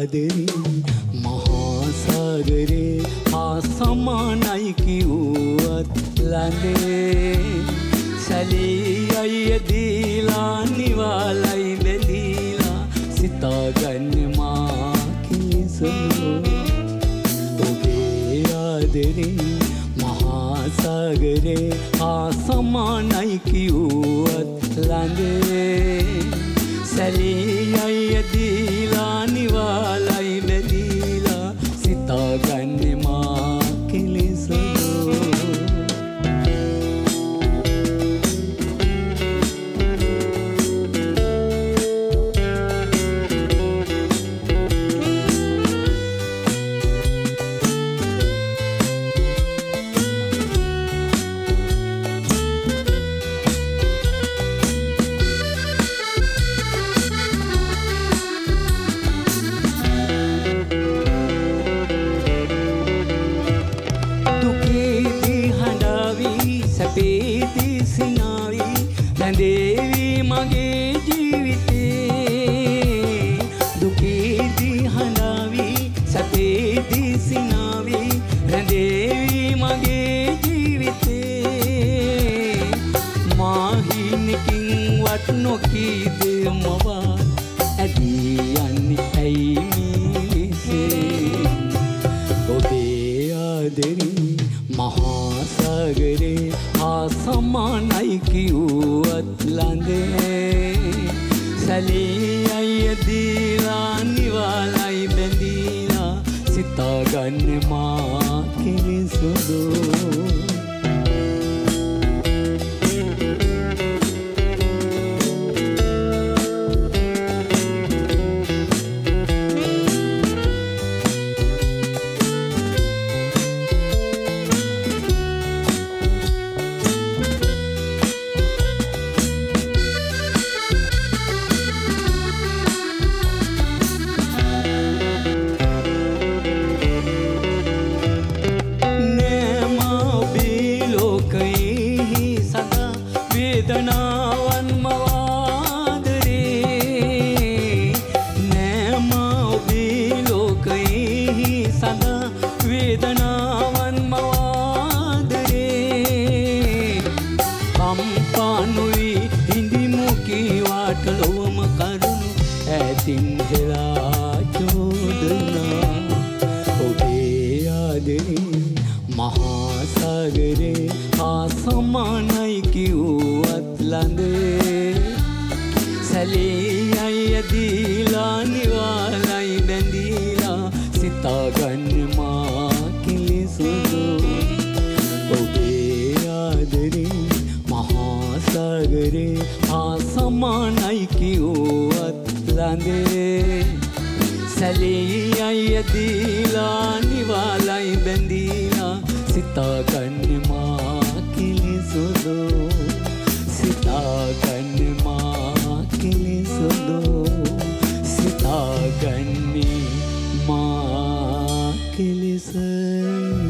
ආදරේ මහා සාගරේ හා සමානයි කිව්වත් ළඟේ සැලී අය දීලා නිවාලයි බැඳීලා සිතාගන්නේ මා කිසෝ ඔබේ ආදරේ මහා සාගරේ හා සමානයි කිව්වත් ළඟේ සැලී අය දීලා නිවාලයි බැඳීලා සිතාගන්නේ මා කිලිසෝ රැඳේවි මගේ ජීවිතේ දුකේදී හඬාවි සැපේදී සිනාවි රැඳේවි මගේ ජීවිතේ මාහිනකින් වත් නොකී දෙමවා ඇදී යන්නේ ඇයි මිලිසේ ඔබේ ආදරේ මහා සාගරේ හා සමානයි කිව්වත් ළඟේ සැලී අය දීලා නිවාලයි බැඳීලා සිතාගන්නේ මා කිලිසුදෝ වේදනාවන් මවාදරේ නෑමා ඔබේ ලෝකයෙහි සදා වේදනාවන් මවාදරේ කම්පානුයි හිඳිමු කීවාට ලොවම කරුණු ඈතින් හෙලා චෝදනා ඔබේ ආදරේ මහා සාගරේ හා සමානයි කිව්වත් ළඟේ සැලී අය දීලා නිවාලයි බැඳීලා සිතාගන්නේ මා කිලිසුදෝ ඔබේ ආදරේ මහා සාගරේ හා සමානයි කිව්වත් ළඟේ සැලී අය දීලා නිවාලයි බැඳීලා සිතාගන්නේ මා කිලිසුදෝ සිතාගන්නේ මා කිලිසුදෝ සිතාගන්නේ මා කිලිසුදෝ